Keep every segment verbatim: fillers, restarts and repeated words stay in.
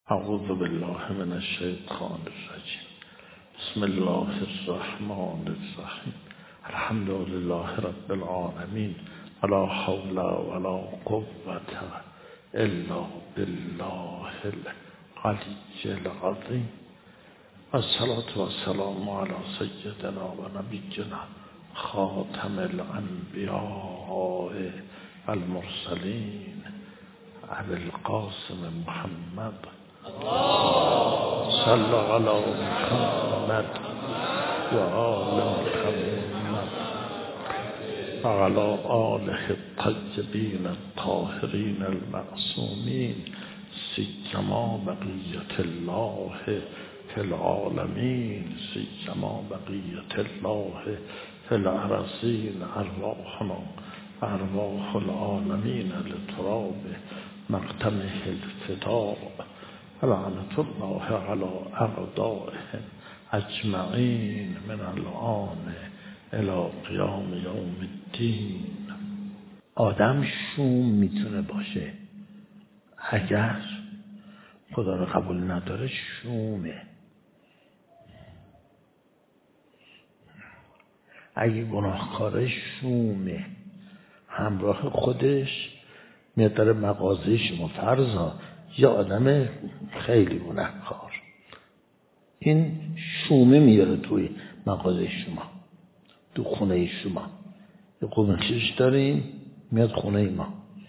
اعوذ بالله من الشیطان الرجیم. بسم الله الرحمن الرحیم. الحمد لله رب العالمین. ولا حول ولا قوة الا بالله العلی العظیم. الصلاة والسلام على سیدنا و نبینا خاتم الانبیاء المرسلین ابی القاسم محمد صلی علی محمد و آل محمد و علی آله الطیبین الطاهرین المعصومین سیما بقیت الله فی العالمین سیما بقیت الله فی الارضین. ارواحنا ارواح العالمین لتراب مقدمه الفداء. لعنت الله علی اعدائهم اجمعین من الآن الی قیام یوم الدین. آدم شوم میتونه باشه، اگر خدا رو قبول نداره شومه. اگه گناهکاره شومه، همراه خودش میاد داره مغازه شما، فرضا یه آدم خیلی گناهکار، این شومه میاره توی مغازه شما، تو خونه شما. یه قومچش داریم میاد خونه ما،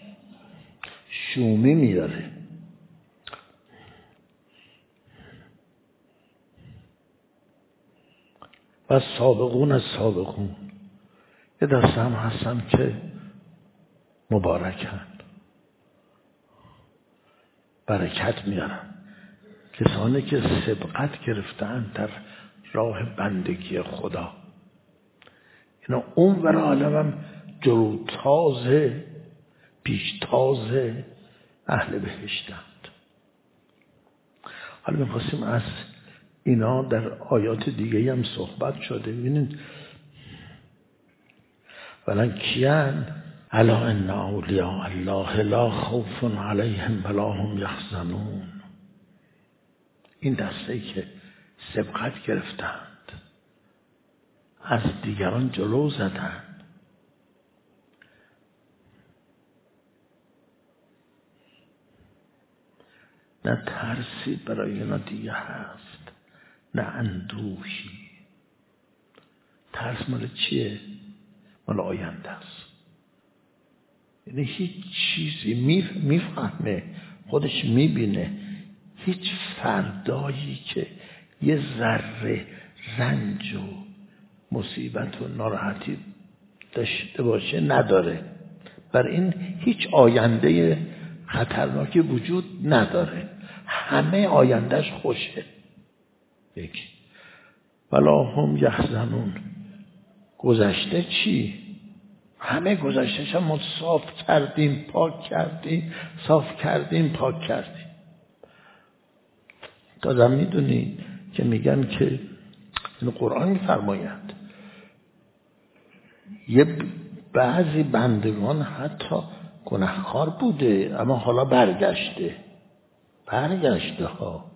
شومه میاره. و سابقون از سابقون یه دسته هم هستن که مبارکن، برکت میارن، کسانی که سبقت گرفتن در راه بندگی خدا. اینا اون ور عالم هم جلوتاز پیشتاز اهل بهشتند. حالا میخواستیم از اینا در آیات دیگه هم صحبت شده. ببینید ولن کیان الا ان اولیاء الله لا خوف علیهم ولا هم یحزنون. این دسته که سبقت گرفتند، از دیگران جلو زدند، نه ترسی برای اینا دیگه هست، نه اندوهی. ترس مال چیه؟ مال آینده است. یعنی هیچ چیزی میفهمه، خودش میبینه، هیچ فردایی که یه ذره رنج و مصیبت و ناراحتی داشته باشه نداره. بر این هیچ آینده خطرناکی وجود نداره، همه آیندهش خوشه. یک ولا هم یحزنون. گذشته چی؟ همه گذشتهش هم ما صاف کردیم، پاک کردیم، صاف کردیم، پاک کردیم. تا میدونی که میگن که این قرآن میفرماید یه بعضی بندگان حتی گناهکار بوده اما حالا برگشته برگشته ها.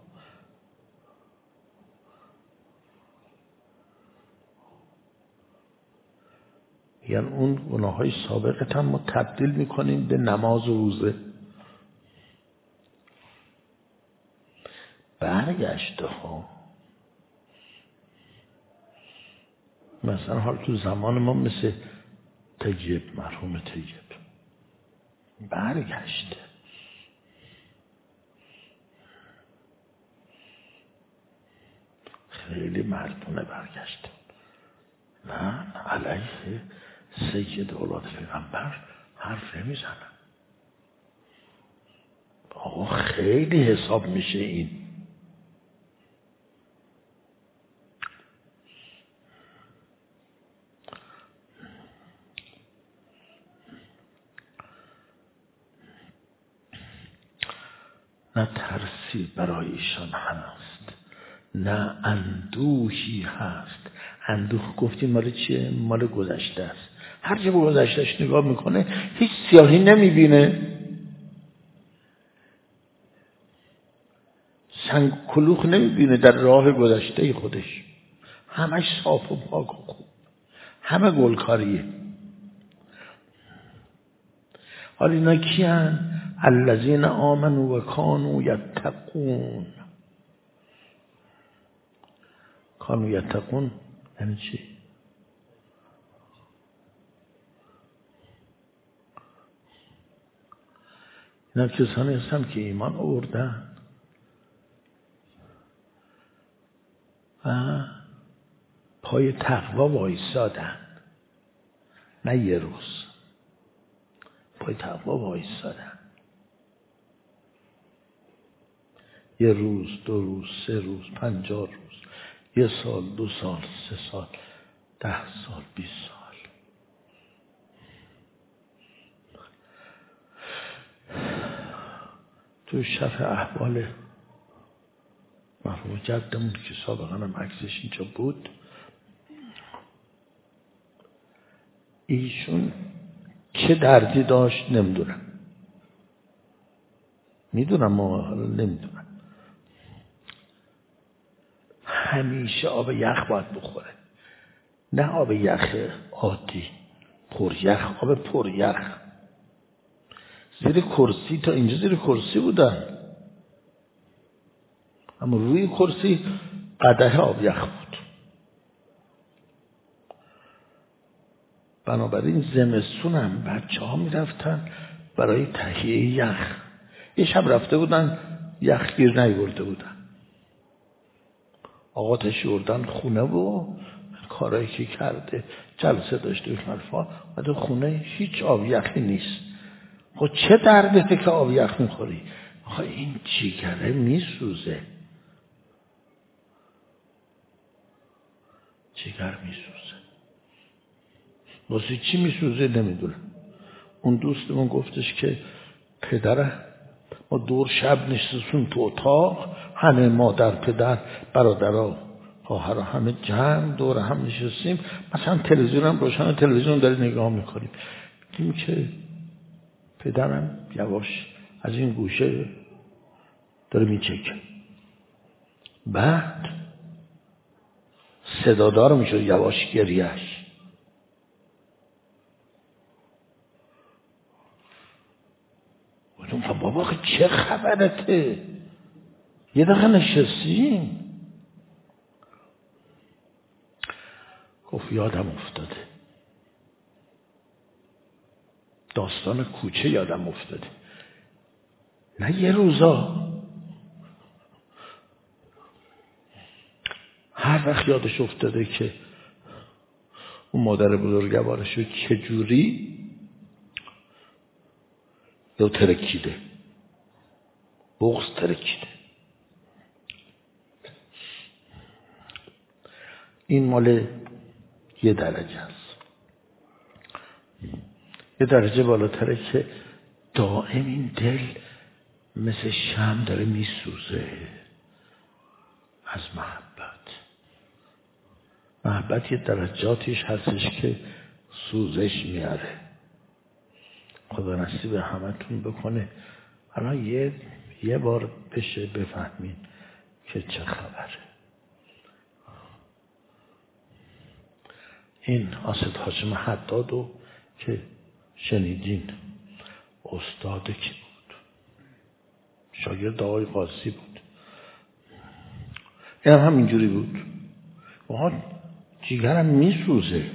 یعنی اون گناههای سابقت هم ما تبدیل میکنیم به نماز و روزه. برگشته ها. مثلا حال تو زمان ما مثل طیب، مرحوم طیب برگشته. خیلی مردونه برگشته. من علیه سید اولاد پیغمبر حرف نمیزنم. آقا خیلی حساب میشه این. نه ترسی برای ایشان هست، نه اندوهی هست. اندوه گفتیم مال چیه؟ مال گذشته است. هر جا به گذشتهش نگاه میکنه هیچ سیاهی نمیبینه، سنگ کلوخ نمیبینه در راه گذشته خودش، همش صاف و پاک و خوب، همه گلکاریه. حالا اینا کیان؟ الذین آمنوا و کانوا یتقون. کانوا یتقون یعنی چی؟ اینا کسانی هستن که ایمان آوردن و پای تقوا وایسادن، نه یه روز، پای تقوا وایسادن، یه روز، دو روز، سه روز، پنجاه روز، یه سال، دو سال، سه سال، ده سال، بیست سال. تو شرح احوال مرحوم جدمون که سابقا هم عکسش اینجا بود، ایشون چه دردی داشت نمیدونم، میدونم ما حالا نمیدونم، همیشه آب یخ باید بخوره، نه آب یخ عادی، پر یخ، آب پر یخ. زیر کرسی، تا اینجا زیر کرسی بودن، اما روی کرسی قدح آب یخ بود. بنابراین زمستون هم بچه ها می رفتن برای تهیه یخ. یه شب رفته بودن یخ گیر نیورده بودن، آقا تشوردن خونه و کارایی که کرده، جلسه داشته و حرفا، بعد خونه هیچ آب یخی نیست. خب چه دردته که آب یخ میخوری؟ آخه این جیگره میسوزه، جیگر میسوزه. واسه چی میسوزه نمیدونم. اون دوستمون گفتش که پدره ما دور شب نشستیم تو اتاق، همه مادر پدر برادرها خواهرها همه جمع دور هم نشستیم، مثلا تلویزیون هم روشن، تلویزیون داره نگاه میکنیم، دیدیم که پدرم یواش از این گوشه داره میچکه، بعد صدادار میشه یواش گریهش. گفتم بابا چه خبرته؟ یه دقیقه نشستیم. گفت یادم افتاده، داستان کوچه یادم افتاده. نه یه روزا، هر وقت یادش افتاده که اون مادر بزرگوارشو چجوری یا ترکیده، بغض ترکیده. این مال یه درجه است. یه درجه بالاتره که دائم این دل مثل شمع داره میسوزه از محبت. محبت یه درجاتیش هستش که سوزش میاره. خدا نصیب همتون بکنه الان یه یه بار بشه بفهمین که چه خبره. این آسد حاجم حدادو که شنیدین استاد کی بود؟ شاگرد آقای قاضی بود. این هم همینجوری بود. واقعا جیگرم میسوزه.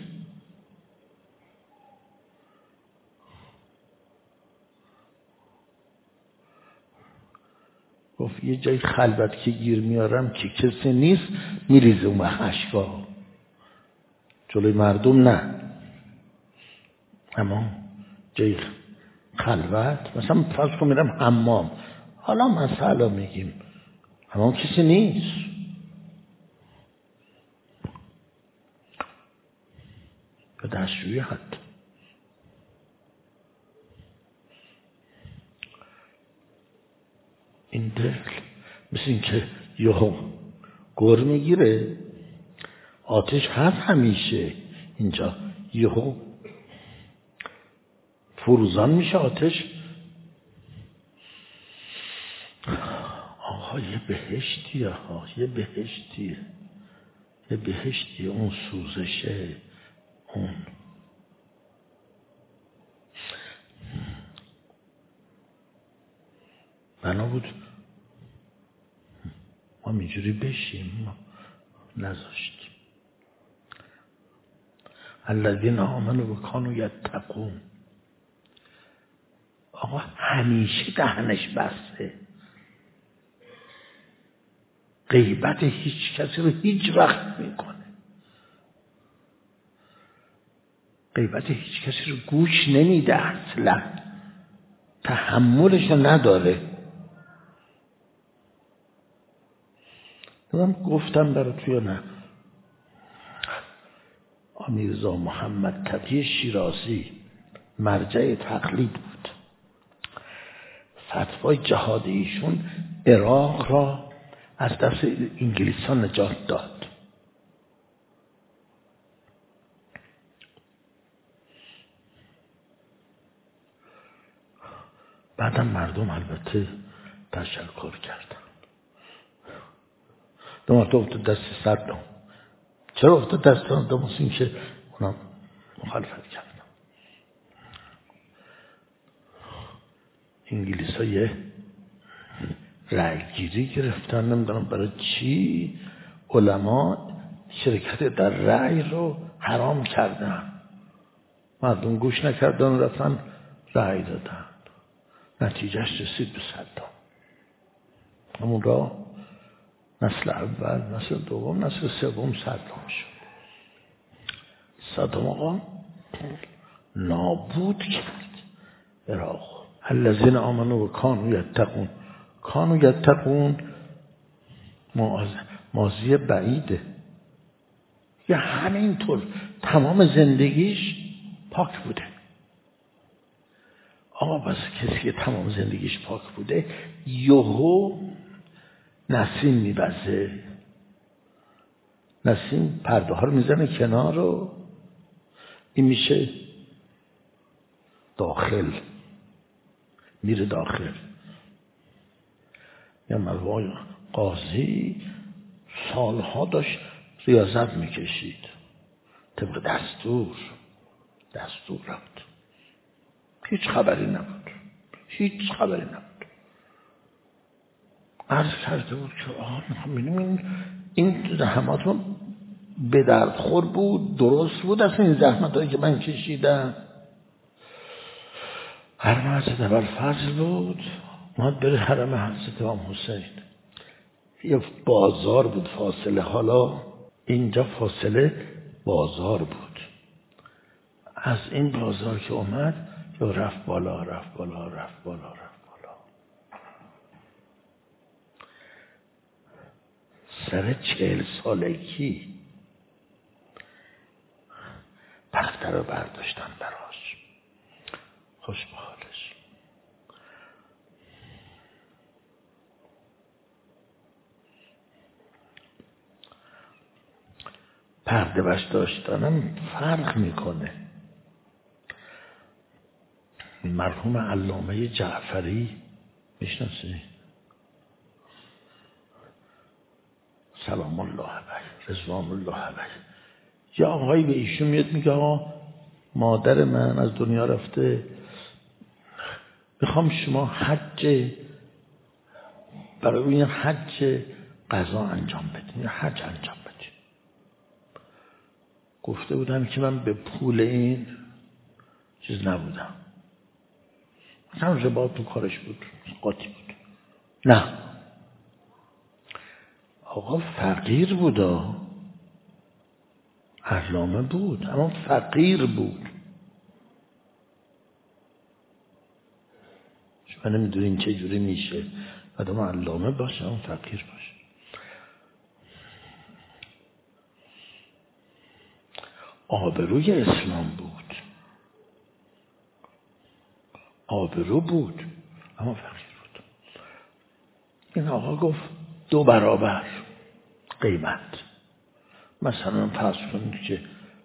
گفت یه جای خلوت که گیر میارم که کسی نیست، میریزه اون اشکا، جلوی مردم نه، اما جای خلوت، مثلا فرض کن میرم حمام، حالا مثلا میگیم حمام کسی نیست، به دستشویی حتی این دل مثل این که یهو گر میگیره، آتش هست همیشه اینجا، یهو فروزان میشه آتش. آقا آقا یه بهشتیه ها، یه بهشتیه، یه بهشتیه، اون سوزشه، اون بنا بود ما اینجوری بشیم، ما نذاشتیم. الذین آمنوا و کانوا یتقون. آقا همیشه دهنش بسته، غیبت هیچ کسی رو هیچ وقت میکنه، غیبت هیچ کسی رو گوش نمیده، اصلا تحملش رو نداره. من گفتم برات یا نه، میرزا محمد تقی شیرازی مرجع تقلید بود. فتوای جهاد ایشون عراق را از دست انگلیسان نجات داد. بعدم مردم البته تشکر کردن. دو مرتبه افتاد دست صدام. چرا افتاد دست صدام؟ مثل این که اونا مخالفت کردن. انگلیس ها یه رأی گیری گرفتن، نمیدونم برای چی علما شرکت در رأی رو حرام کردن. مردم گوش نکردن و رفتن رأی دادن. نتیجهش رسید به صدام. همون را نسل اول، نسل دوم، نسل سوم صدام شد. صدام آقا نابود کرد عراق. الذین آمنوا و کانوا یتقون. کانوا یتقون ماضی بعیده، یا همینطور تمام زندگیش پاک بوده. آقا بس کسی که تمام زندگیش پاک بوده یهو نسیم میبزه، نسیم پرده ها رو میزنه کنار رو، این میشه داخل، میره داخل. یا مروای قاضی سالها داشت ریاضت میکشید طبق دستور، دستور رفت، هیچ خبری نبود، هیچ خبری نبود. عرض کرده بود که آه این این زحماتون به درد خور بود، درست بود اصلا این زحمتایی که من کشیدم. حرم حضرت ابوالفضل بود، اومد بره حرم حضرت امام حسین. یه بازار بود فاصله، حالا اینجا فاصله بازار بود. از این بازار که اومد یا رفت بالا رفت بالا رفت بالا رفت بالا، سر چهل سالگی تخته رو برداشتن براش. خوش به حالش. پرده بش داشتنم فرق میکنه. مرحوم علامه جعفری میشناسی؟ سلام الله علیه، رضوان الله علیه. یا آقایی به ایشون میاد میگه آقا مادر من از دنیا رفته، میخوام شما حج برای این حج قضا انجام بدین یا حج انجام بدین. گفته بودم که من به پول این چیز نبودم، مثلا رباط تو کارش بود، قاطی بود. نه آقا فقیر بود، علامه بود اما فقیر بود. شما نمیدونین چه جوری میشه آدم علامه باشه اما فقیر باشه. آبروی اسلام بود، آبرو بود اما فقیر بود. این آقا گفت دو برابر قیمت، مثلا فرض کنید که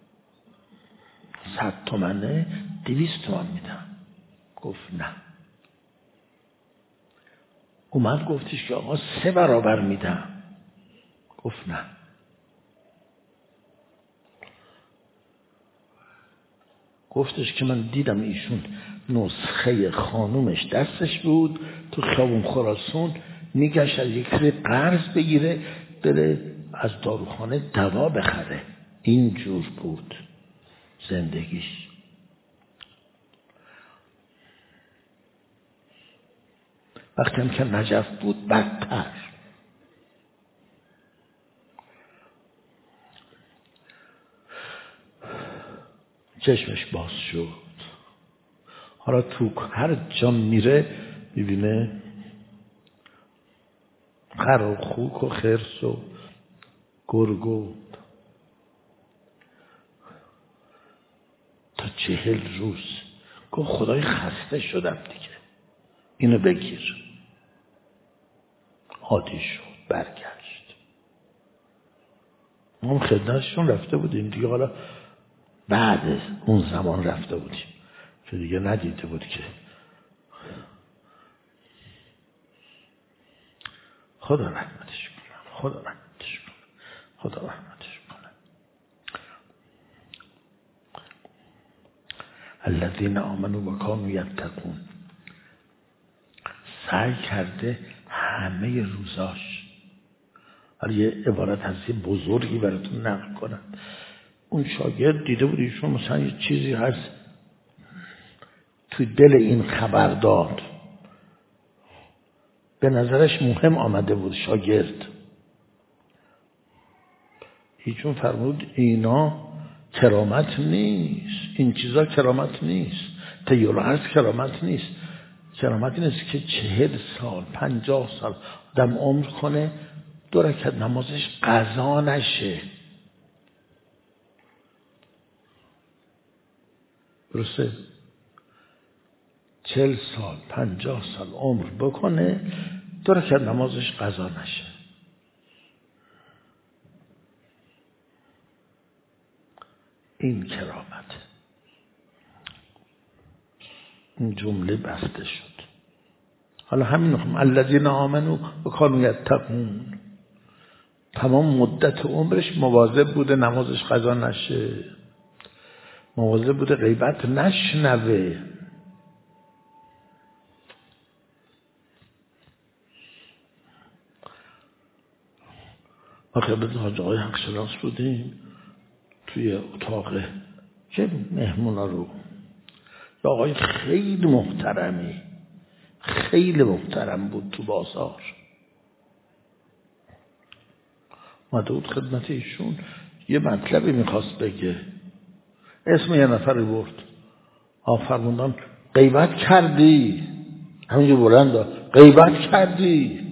صد تومنه، دویست تومن میدم. گفت نه، اومد گفتش که آقا سه برابر میدم. گفت نه. گفتش که من دیدم ایشون نسخه خانومش دستش بود تو خیابون خراسان، میگشت از یک سری قرض بگیره بره از داروخانه دوا بخره. اینجور بود زندگیش. وقتی هم که نجف بود بدتر. چشمش باز شد. حالا تو هر جا میره میبینه خر و خوک و خرس و گرگ و تا چهل روز. گفت خدای خسته شدم دیگه، اینو بگیر. عادی شد، برگشت. ما هم خدمتشون رفته بودیم دیگه، حالا بعد اون زمان رفته بودیم که دیگه ندیده بود که خدا رحمتش کنه، خدا رحمتش کنه، خدا رحمتش کنه. الذین آمنوا و کانوا یتقون. سعی کرده همه روزاش. حالا یه عبارت از یه بزرگی براتون نقل کنم. اون شاگرد دیده بود ایشون مثلا یه چیزی هست توی دل این خبردار، به نظرش مهم آمده بود شاگرد. ایشون فرمود اینا کرامت نیست، این چیزا کرامت نیست، تیور عرض کرامت نیست. کرامت نیست که چهل سال پنجاه سال آدم عمر کنه دو رکعت نمازش قضا نشه. درسته؟ چهل سال پنجاه سال عمر بکنه دو رکعت نمازش قضا نشه. این کرامت. این جمله بسته شد. حالا همین هم الذین آمنوا و کانوا یتقون، تمام مدت عمرش مواظب بوده نمازش قضا نشه، مواظب بوده غیبت نشنوه. ما خیلی حاج آقای حق شناس بودیم توی اتاق که مهمونا رو، یا آقای خیلی محترمی، خیلی محترم بود تو بازار. اومده بود خدمت ایشون یه مطلبی میخواست بگه، اسم یه نفر برد. آفرموندن غیبت کردی، همینجور بلند غیبت کردی.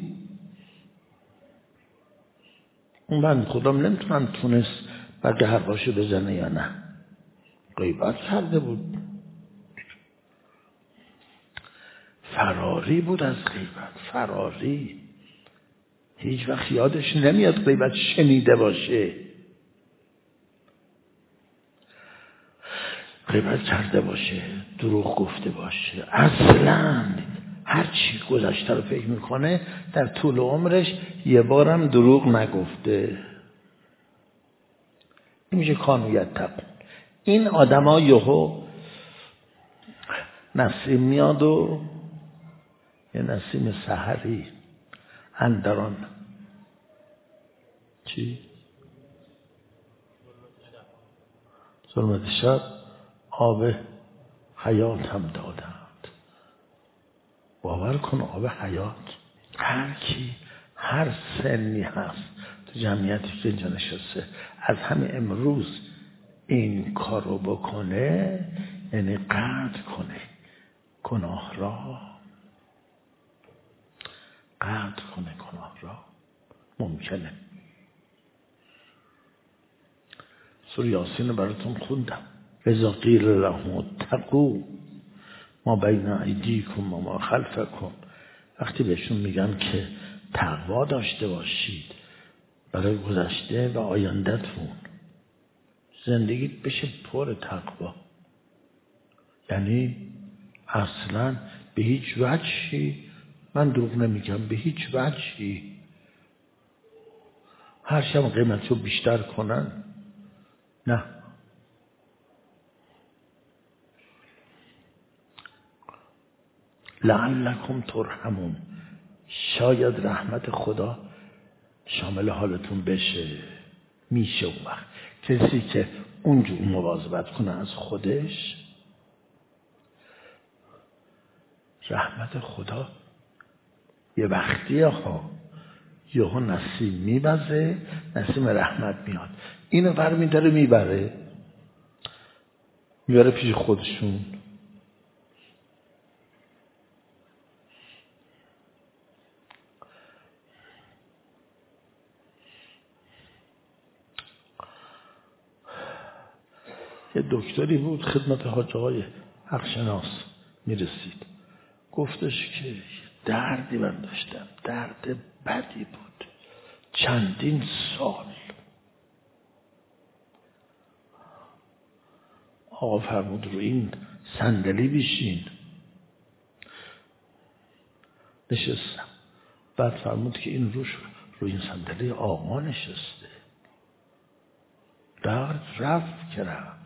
اون بند خودم نمیتونم تونست بقیه حرفاشو بزنه یا نه. غیبت کرده بود، فراری بود از غیبت، فراری. هیچ وقت یادش نمیاد غیبت شنیده باشه، غیبت کرده باشه، دروغ گفته باشه. اصلا هر چی گذشته رو فکر میکنه در طول عمرش یه بارم دروغ نگفته. این میشه کانوا یتقون. این آدما یهو نسیم میاد و یه نسیم سحری اندران چی؟ ظلمت شب آب حیات هم دادند. باور کن آب حیات. هر کی هر سنی هست تو جمعیتی که اینجا نشسته از همین امروز این کارو بکنه، یعنی قطع کنه گناه را، قطع کنه گناه را، ممکنه. سوره یاسین براتون خوندم. اذا قیل لهم اتقوا ما بین ایدیکم و ما خلفکم. وقتی بهشون میگن که تقوا داشته باشید برای گذشته و آینده‌تون، زندگیت بشه پر تقوا، یعنی اصلا به هیچ وجهی من دروغ نمیگم به هیچ وجهی. هر شب قیمتشو بیشتر کنن، نه. لعلکم ترحمون، شاید رحمت خدا شامل حالتون بشه. میشه اون وقت کسی که اونجور مواظبت کنه از خودش، رحمت خدا یه وقتیه ها، یهو نسیم میبزه، نسیم رحمت میاد، اینو بر میداره میبره میبره پیش خودشون. یه دکتری بود خدمت حاج آقای حقشناس میرسید، گفتش که دردی من داشتم، درد بدی بود چندین سال. آقا فرمود رو این صندلی بشین. نشستم. بعد فرمود که این روش رو این صندلی آقا نشسته. درد رفت که رفت.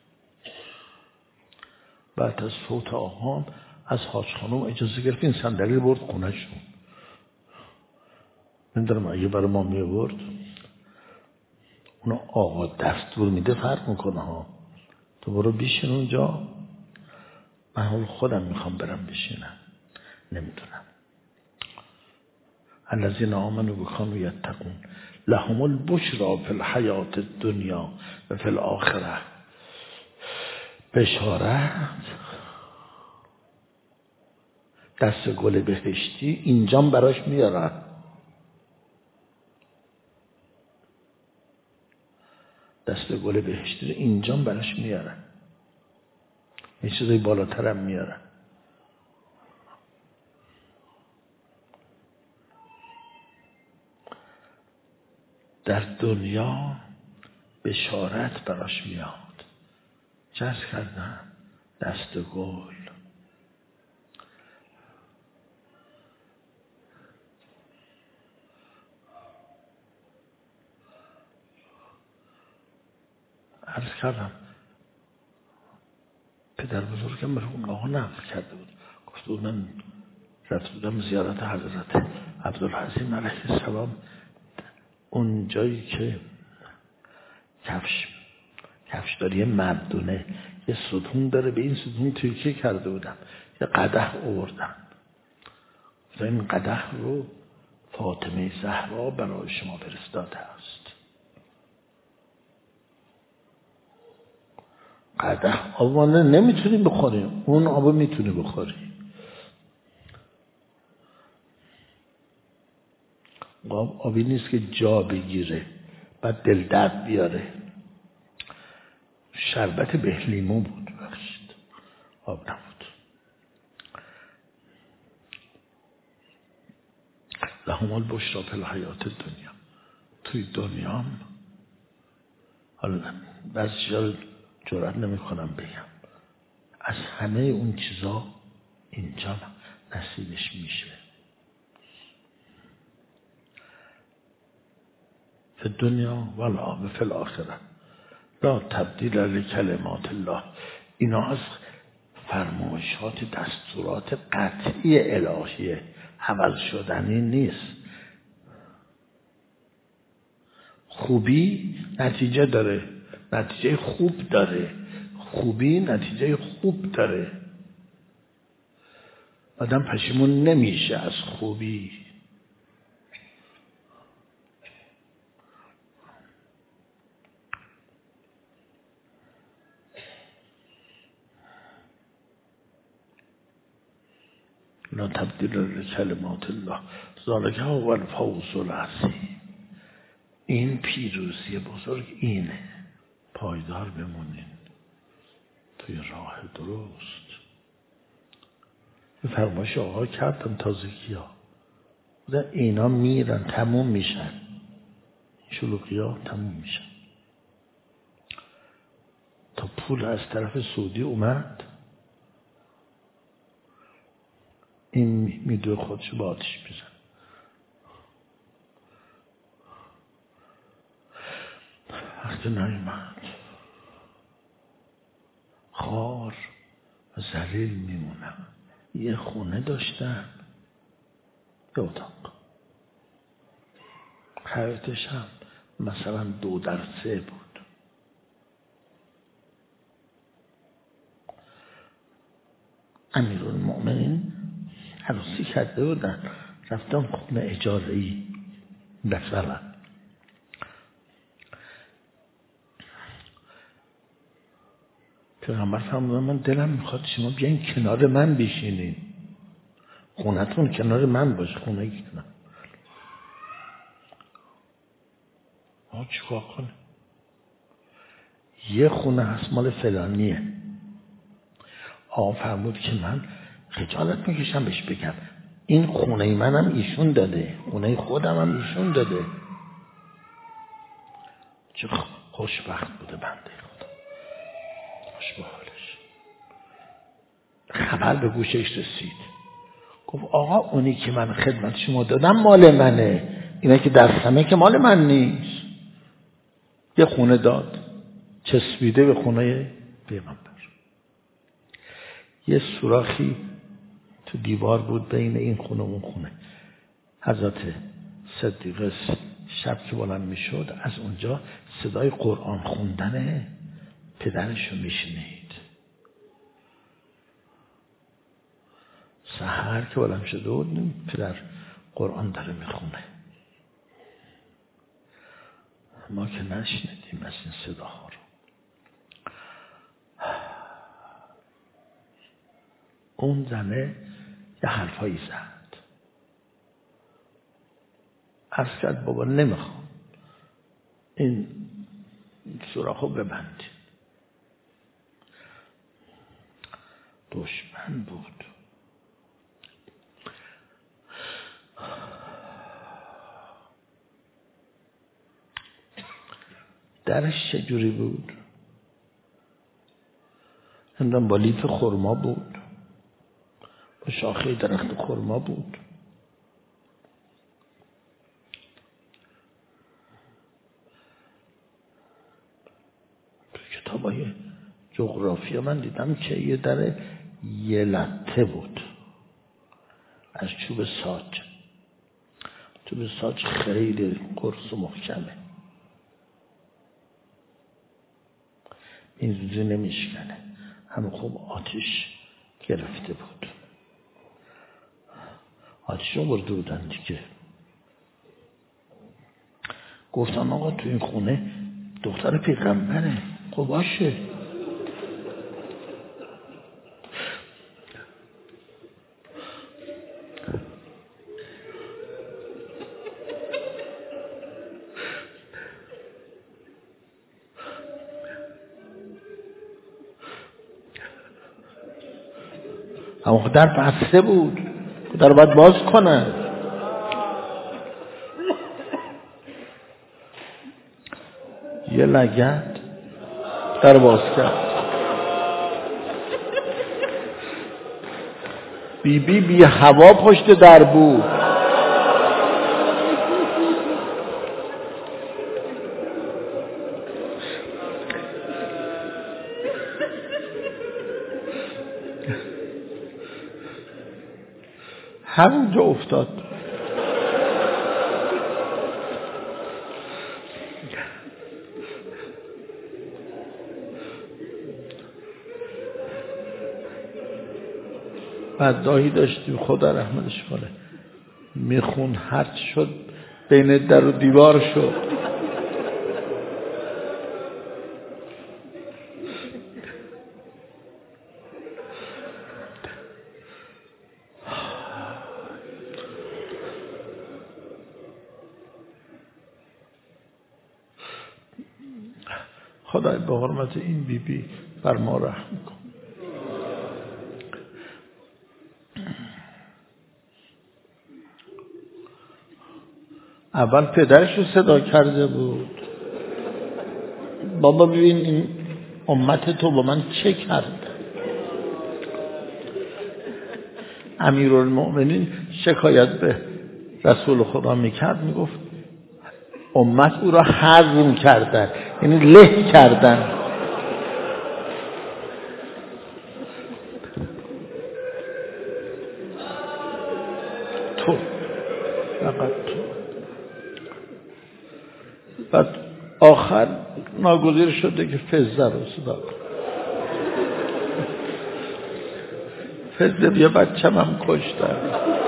بعد از فوت آقام از حاج خانم اجازه گرفت این صندلی برد خونه شون. نمیدونم اگه برای ما می برد، اونو آقا دستور میده فرق میکنه ها. تو برو بیشین اونجا، من حال خودم میخوام برم بشینم. نمیدونم. الذین آمنوا و کانوا یتقون لهم البشری فی الحیاة الدنیا و فی الاخره. بشارت، دست گل بهشتی اینجام براش میارن. دست گل بهشتی رو اینجام براش میارن، یه چیزای بالاترم میارن. در دنیا بشارت براش میاد. چه کردن؟ دست گل. عرض کردم پدر بزرگم به اون آقا نقل کرده بود، گفت بود من رفت بودم زیارت حضرت عبدالحسین علیه السلام، اون جایی که کفش کفشداری مردونه یه ستون داره، به این ستون تکیه کرده بودم، یه قدح آوردم، و این قدح رو فاطمه زهرا برای شما فرستاده است. قدح آبانه نمیتونی بخوری، اون آبو میتونی بخوری. آب آبی نیست که جا بگیره بعد دل درد بیاره. شربت بهلیمو بود، بخشید آب نبود. لهم البشری فی الحیاة الدنیا. توی دنیا حالا بعضی جا جرئت نمی کنم بگم، از همه اون چیزا اینجا نصیبش میشه. فی الدنیا و فی الاخره لا تبدیل لکلمات الله. اینا از فرمایشات دستورات قطعی الهیه، عوض شدنی نیست. خوبی نتیجه داره، نتیجه خوب داره. خوبی نتیجه خوب داره. آدم پشیمون نمیشه از خوبی. لا تبدیل لکلمات الله ذالک هو الفوز العظیم. این پیروزی بزرگ اینه. پایدار بمونین توی راه درست. فرمایش آقا کردن تازگی ها اینا میرن تموم میشن، شلوغی ها تموم میشن. تا پول از طرف سعودی اومد، این میدوه خودشو با آتش بزن. وقتی نیومد خوار و ذلیل میمونم. یه خونه داشتن، یه اتاق، حیاتش هم مثلا دو در سه بود. امیرالمؤمنین عروسی کرده بودن، رفتن خونه اجاره‌ای مثلا. پیغمبر فرمودن من دلم میخواد شما بیاین کنار من بشینین، خونتون کنار من باشه. خونه کنار ما چیکار کنه؟ یه خونه هست مال فلانیه. آقا فرمود که من خجالت میکشم بهش بگم این خونه منم ایشون داده، خونه خودم هم ایشون داده. چه خوشبخت بوده بنده خدا، خوش به حالش. خبر به گوشش رسید، گفت آقا اونی که من خدمت شما دادم مال منه، اینا که دستمه که مال من نیست. یه خونه داد چسبیده به خونه پیغمبر. یه سوراخی تو دیوار بود بین این خونه و اون خونه. حضرت صدیقه شب که بلند میشد از اونجا صدای قرآن خوندن پدرشو میشنید. سحر که بلند شده بود پدر قرآن داره میخونه. ما که نشنیدیم از این صداها رو. اون زنه یه حرفایی زد. عرض کرد بابا نمیخوام این سوراخو ببندی. دشمن بود. درش چجوری بود؟ هندم با لیف خرما بود، با شاخه درخت خرما بود. تو کتابای جغرافیا من دیدم که یه در یه لته بود از چوب ساج. چوب ساج خیلی قرص و محکمه، این زوزی نمیشکنه، همه خوب آتش گرفته بود. آتش رو برده بودن دیگه. گفتن آقا تو این خونه دختر پیغمبره. خب باشه. اما در بسته بود، در باید باز کنن. یه لگد در باز کرد. بی بی بی هوا پشت در بود. همونجا افتاد. بعد داهی داشتیم خدا رحمتش کنه میخون هرچ شد بین در و دیوار شد. خدای به حرمت این بی بی بر ما رحم کن. اول پدرش رو صدا کرده بود، بابا ببین این امت تو با من چه کرد. امیرالمؤمنین شکایت به رسول خدا میکرد، میگفت امت او را هضم کردن، یعنی له کردن. تو فقط تو. بعد آخر ناگزیر شده که فزه رو صدا کن. فزه بیا بچم هم کشتن.